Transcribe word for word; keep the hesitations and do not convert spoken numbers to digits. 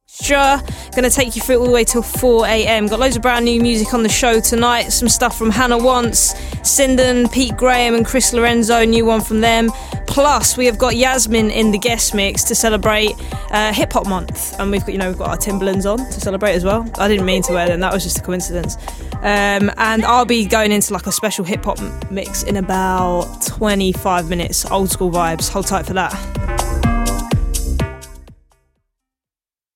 Extra. Gonna take you through all the way till four a.m. Got loads of brand new music on the show tonight. Some stuff from Hannah Wants, Sinden, Pete Graham and Chris Lorenzo, new one from them. Plus, we have got Yasmin in the guest mix to celebrate uh, Hip Hop Month, and we've got, you know, we've got our Timberlands on to celebrate as well. I didn't mean to wear them; that was just a coincidence. Um, and I'll be going into like a special hip hop mix in about twenty-five minutes. Old school vibes. Hold tight for that.